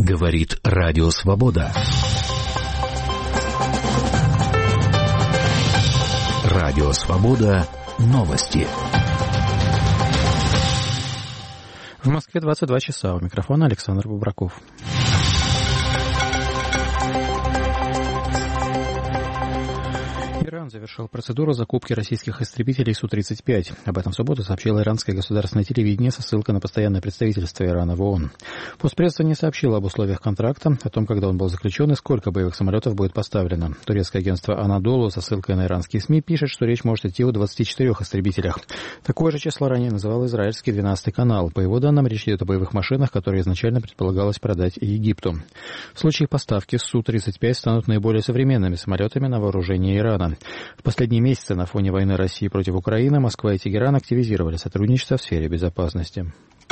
Говорит Радио Свобода. Радио Свобода. Новости. В Москве 22 часа. У микрофона Александр Бубраков. Иран завершил процедуру закупки российских истребителей Су-35. Об этом в субботу сообщило иранское государственное телевидение со ссылкой на постоянное представительство Ирана в ООН. Постпредство не сообщило об условиях контракта, о том, когда он был заключен и сколько боевых самолетов будет поставлено. Турецкое агентство «Анадолу» со ссылкой на иранские СМИ пишет, что речь может идти о 24 истребителях. Такое же число ранее называл израильский 12-й канал. По его данным, речь идет о боевых машинах, которые изначально предполагалось продать Египту. В случае поставки Су-35 станут наиболее современными самолетами на вооружение Ирана. В последние месяцы на фоне войны России против Украины Москва и Тегеран активизировали сотрудничество в сфере безопасности.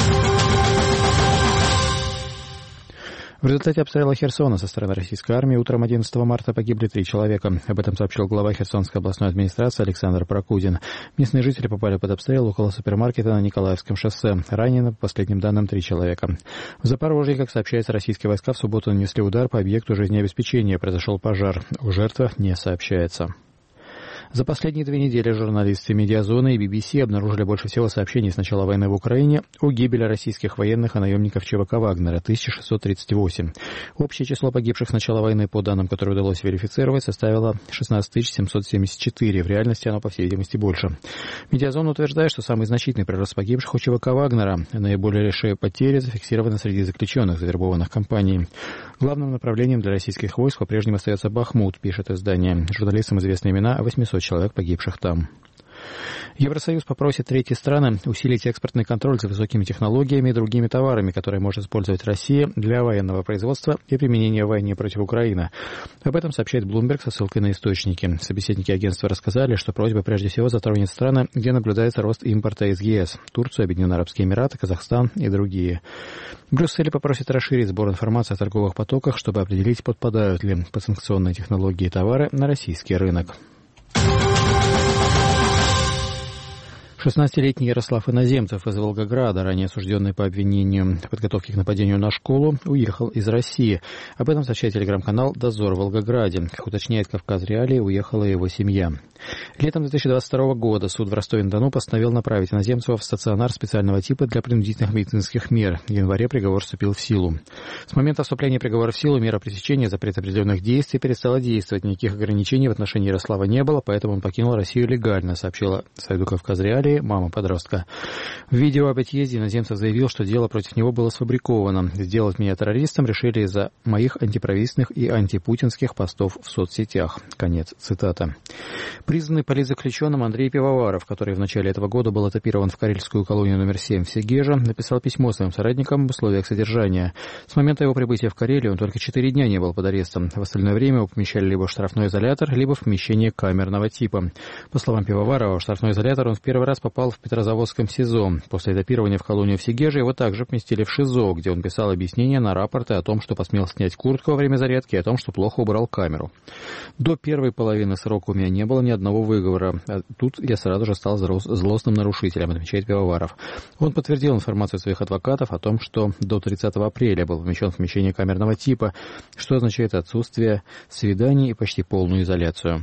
В результате обстрела Херсона со стороны российской армии утром 11 марта погибли 3 человека. Об этом сообщил глава Херсонской областной администрации Александр Прокудин. Местные жители попали под обстрел около супермаркета на Николаевском шоссе. Ранено, по последним данным, 3 человека. В Запорожье, как сообщается, российские войска в субботу нанесли удар по объекту жизнеобеспечения. Произошел пожар. О жертвах не сообщается. За последние 2 недели журналисты «Медиазоны» и BBC обнаружили больше всего сообщений с начала войны в Украине о гибели российских военных и наемников ЧВК «Вагнера» — 1638. Общее число погибших с начала войны, по данным, которые удалось верифицировать, составило 16 774. В реальности оно, по всей видимости, больше. «Медиазон» утверждает, что самый значительный прирост погибших у ЧВК «Вагнера». Наиболее потери зафиксированы среди заключенных, завербованных компанией. Главным направлением для российских войск по-прежнему остается Бахмут, пишет издание. Журналистам известны имена 800 человек, погибших там. Евросоюз попросит третьи страны усилить экспортный контроль за высокими технологиями и другими товарами, которые может использовать Россия для военного производства и применения в войне против Украины. Об этом сообщает Bloomberg со ссылкой на источники. Собеседники агентства рассказали, что просьба прежде всего затронет страны, где наблюдается рост импорта из ЕС: Турцию, Объединенные Арабские Эмираты, Казахстан и другие. Брюссель попросит расширить сбор информации о торговых потоках, чтобы определить, подпадают ли под санкционные технологии и товары на российский рынок. 16-летний Ярослав Иноземцев из Волгограда, ранее осужденный по обвинению в подготовке к нападению на школу, уехал из России. Об этом сообщает телеграм-канал «Дозор» в Волгограде. Как уточняет «Кавказ Реалии», уехала его семья. Летом 2022 года суд в Ростове-на-Дону постановил направить Иноземцева в стационар специального типа для принудительных медицинских мер. В январе приговор вступил в силу. С момента вступления приговора в силу мера пресечения запрета определенных действий перестала действовать. Никаких ограничений в отношении Ярослава не было, поэтому он покинул Россию легально, сообщила сайту «Кавказ Реалии» мама подростка. В видео об отъезде Иноземцев заявил, что дело против него было сфабриковано. Сделать меня террористом решили из-за моих антиправительственных и антипутинских постов в соцсетях. Конец цитаты. Признанный политзаключенным Андрей Пивоваров, который в начале этого года был этапирован в карельскую колонию номер 7 в Сегеже, написал письмо своим соратникам об условиях содержания. С момента его прибытия в Карелию он только 4 дня не был под арестом. В остальное время его помещали либо в штрафной изолятор, либо в помещение камерного типа. По словам Пивоварова, в штрафной изолятор он в первый раз попал в Петрозаводском СИЗО. После этапирования в колонию в Сегеже его также поместили в ШИЗО, где он писал объяснения на рапорты о том, что посмел снять куртку во время зарядки, и о том, что плохо убрал камеру. До первой половины срока у меня не было ни одного выговора. А тут я сразу же стал злостным нарушителем, отмечает Пивоваров. Он подтвердил информацию своих адвокатов о том, что до 30 апреля был помещен в помещение камерного типа, что означает отсутствие свиданий и почти полную изоляцию.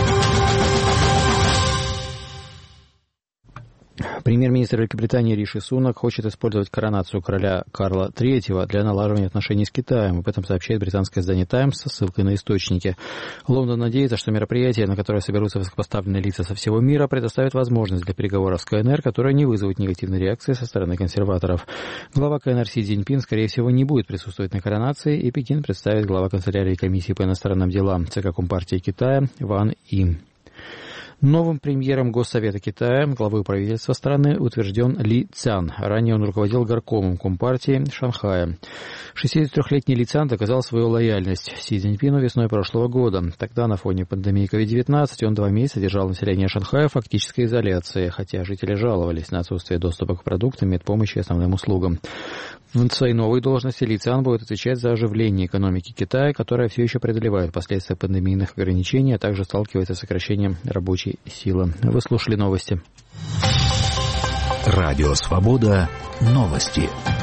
Премьер-министр Великобритании Риши Сунак хочет использовать коронацию короля Карла III для налаживания отношений с Китаем. Об этом сообщает британское издание «Таймс» со ссылкой на источники. Лондон надеется, что мероприятие, на которое соберутся высокопоставленные лица со всего мира, предоставит возможность для переговоров с КНР, которые не вызовут негативной реакции со стороны консерваторов. Глава КНР Си Цзиньпин, скорее всего, не будет присутствовать на коронации, и Пекин представит глава канцелярии комиссии по иностранным делам ЦК Компартии Китая Ван И. Новым премьером Госсовета Китая, главой правительства страны, утвержден Ли Цян. Ранее он руководил горкомом Компартии Шанхая. 63-летний Ли Цян доказал свою лояльность Си Цзиньпину весной прошлого года. Тогда на фоне пандемии COVID-19 он 2 месяца держал население Шанхая в фактической изоляции, хотя жители жаловались на отсутствие доступа к продуктам, медпомощи и основным услугам. В своей новой должности Ли Цян будет отвечать за оживление экономики Китая, которая все еще преодолевает последствия пандемийных ограничений, а также сталкивается с сокращением рабочей силы. Вы слушали новости. Радио Свобода. Новости.